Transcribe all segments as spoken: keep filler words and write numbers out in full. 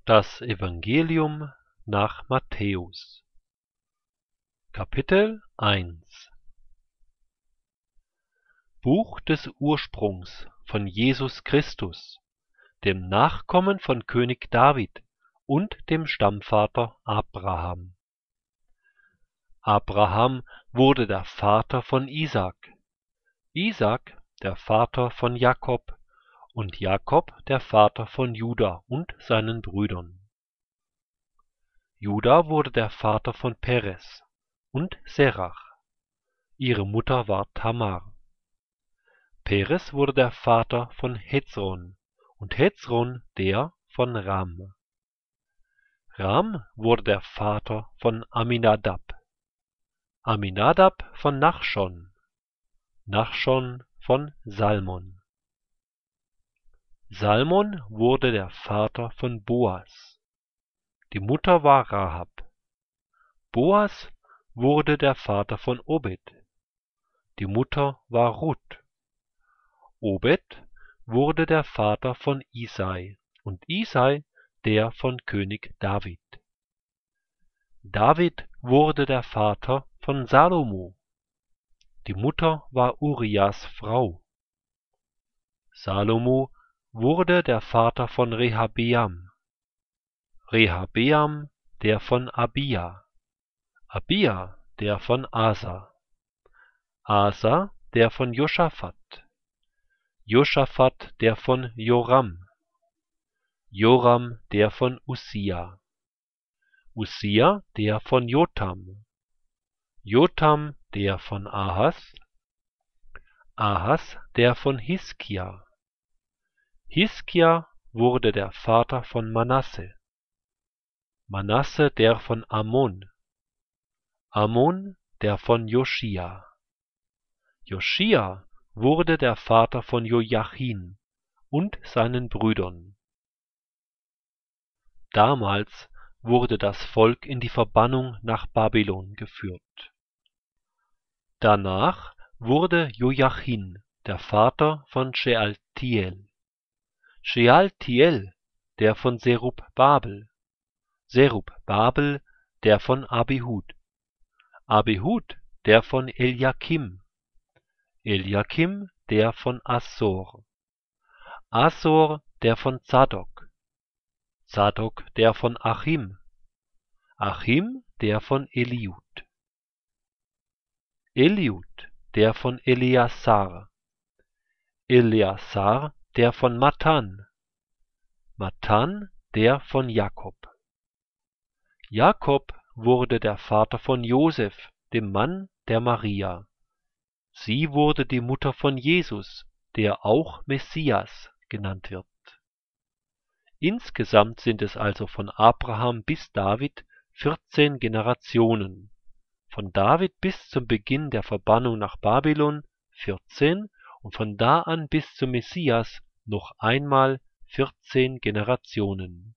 Das Evangelium nach Matthäus, Kapitel eins. Buch des Ursprungs von Jesus Christus, dem Nachkommen von König David und dem Stammvater Abraham. Abraham wurde der Vater von Isaak, Isaak der Vater von Jakob und Jakob der Vater von Juda und seinen Brüdern. Juda wurde der Vater von Perez und Serach. Ihre Mutter war Tamar. Perez wurde der Vater von Hezron und Hezron der von Ram. Ram wurde der Vater von Aminadab. Aminadab von Nachschon. Nachschon von Salmon. Salmon wurde der Vater von Boas. Die Mutter war Rahab. Boas wurde der Vater von Obed. Die Mutter war Ruth. Obed wurde der Vater von Isai und Isai der von König David. David wurde der Vater von Salomo. Die Mutter war Urias Frau. Salomo wurde der Vater von Rehabeam. Rehabeam der von Abia. Abia der von Asa. Asa der von Josaphat. Josaphat der von Joram. Joram der von Ussia. Ussia der von Jotam. Jotam der von Ahas. Ahas der von Hiskia. Hiskia wurde der Vater von Manasse. Manasse der von Ammon. Ammon der von Joschia. Joschia wurde der Vater von Joachim und seinen Brüdern. Damals wurde das Volk in die Verbannung nach Babylon geführt. Danach wurde Joachim der Vater von Shealtiel. Shealtiel der von Serubbabel. Serubbabel der von Abihud. Abihud der von Eliakim. Eliakim der von Assor. Assor der von Zadok. Zadok der von Achim. Achim der von Eliud. Eliud der von Eleazar. Eleazar der von Matan. Matan der von Jakob. Jakob wurde der Vater von Josef, dem Mann der Maria. Sie wurde die Mutter von Jesus, der auch Messias genannt wird. Insgesamt sind es also von Abraham bis David vierzehn Generationen, von David bis zum Beginn der Verbannung nach Babylon vierzehn und von da an bis zum Messias noch einmal vierzehn Generationen.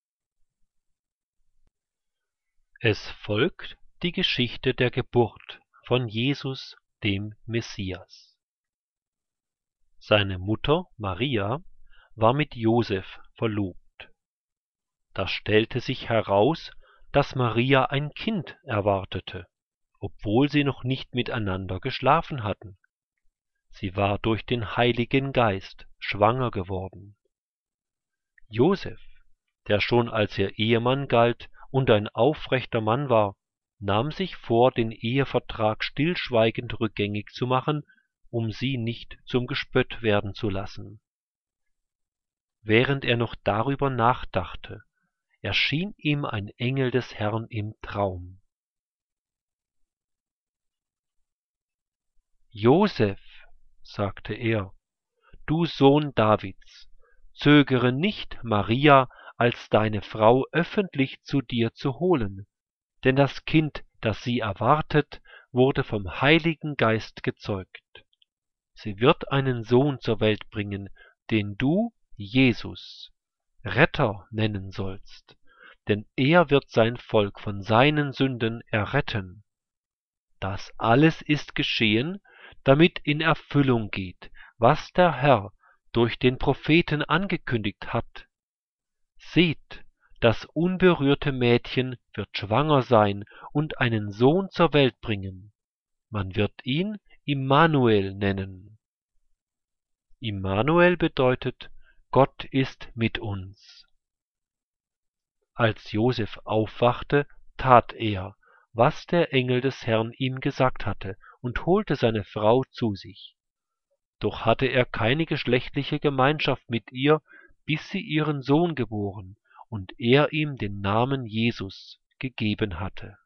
Es folgt die Geschichte der Geburt von Jesus, dem Messias. Seine Mutter Maria war mit Josef verlobt. Da stellte sich heraus, dass Maria ein Kind erwartete, obwohl sie noch nicht miteinander geschlafen hatten. Sie war durch den Heiligen Geist schwanger geworden. Josef, der schon als ihr Ehemann galt und ein aufrechter Mann war, nahm sich vor, den Ehevertrag stillschweigend rückgängig zu machen, um sie nicht zum Gespött werden zu lassen. Während er noch darüber nachdachte, erschien ihm ein Engel des Herrn im Traum. »Josef«, sagte er, »du Sohn Davids, zögere nicht, Maria als deine Frau öffentlich zu dir zu holen, denn das Kind, das sie erwartet, wurde vom Heiligen Geist gezeugt. Sie wird einen Sohn zur Welt bringen, den du Jesus, Retter nennen sollst, denn er wird sein Volk von seinen Sünden erretten. Das alles ist geschehen, damit in Erfüllung geht, was der Herr durch den Propheten angekündigt hat. Seht, das unberührte Mädchen wird schwanger sein und einen Sohn zur Welt bringen. Man wird ihn Immanuel nennen. Immanuel bedeutet, Gott ist mit uns. Als Josef aufwachte, tat er, was der Engel des Herrn ihm gesagt hatte, und holte seine Frau zu sich. Doch hatte er keine geschlechtliche Gemeinschaft mit ihr, bis sie ihren Sohn geboren und er ihm den Namen Jesus gegeben hatte.